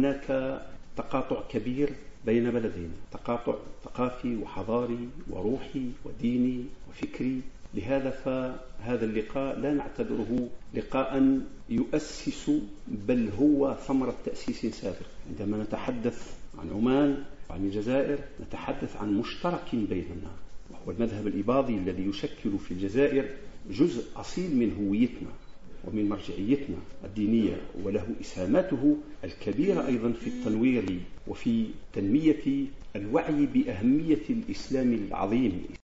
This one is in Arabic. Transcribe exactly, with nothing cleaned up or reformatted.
هناك تقاطع كبير بين بلدين، تقاطع ثقافي وحضاري وروحي وديني وفكري. لهذا فهذا اللقاء لا نعتبره لقاء يؤسس، بل هو ثمرة تأسيس سابق. عندما نتحدث عن عمان وعن الجزائر نتحدث عن مشترك بيننا، وهو المذهب الإباضي الذي يشكل في الجزائر جزء أصيل من هويتنا ومن مرجعيتنا الدينية، وله إسهاماته الكبيرة أيضا في التنوير وفي تنمية الوعي بأهمية الإسلام العظيم.